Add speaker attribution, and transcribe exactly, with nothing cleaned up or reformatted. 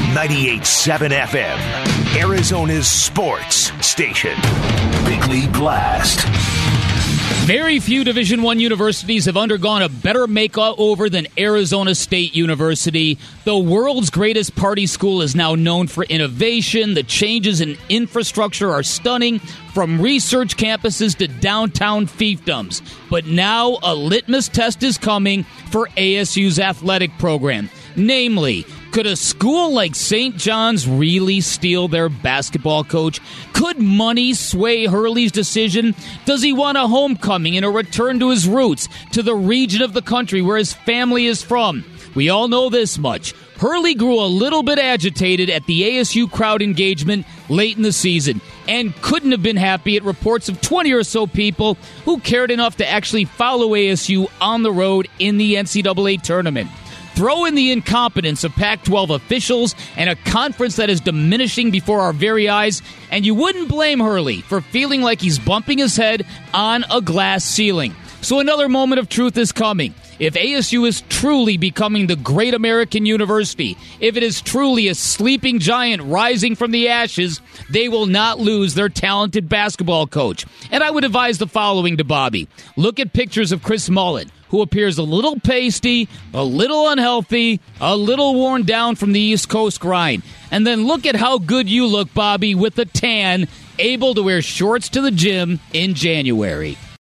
Speaker 1: ninety-eight point seven F M, Arizona's sports station. Big League Blast.
Speaker 2: Very few Division I universities have undergone a better makeover than Arizona State University. The world's greatest party school is now known for innovation. The changes in infrastructure are stunning, from research campuses to downtown fiefdoms. But now a litmus test is coming for A S U's athletic program. Namely, could a school like Saint John's really steal their basketball coach? Could money sway Hurley's decision? Does he want a homecoming and a return to his roots, to the region of the country where his family is from? We all know this much. Hurley grew a little bit agitated at the A S U crowd engagement late in the season and couldn't have been happy at reports of twenty or so people who cared enough to actually follow A S U on the road in the N C double A tournament. Throw in the incompetence of Pac twelve officials and a conference that is diminishing before our very eyes, and you wouldn't blame Hurley for feeling like he's bumping his head on a glass ceiling. So another moment of truth is coming. If A S U is truly becoming the great American university, if it is truly a sleeping giant rising from the ashes, they will not lose their talented basketball coach. And I would advise the following to Bobby. Look at pictures of Chris Mullen, who appears a little pasty, a little unhealthy, a little worn down from the East Coast grind. And then look at how good you look, Bobby, with a tan, able to wear shorts to the gym in January.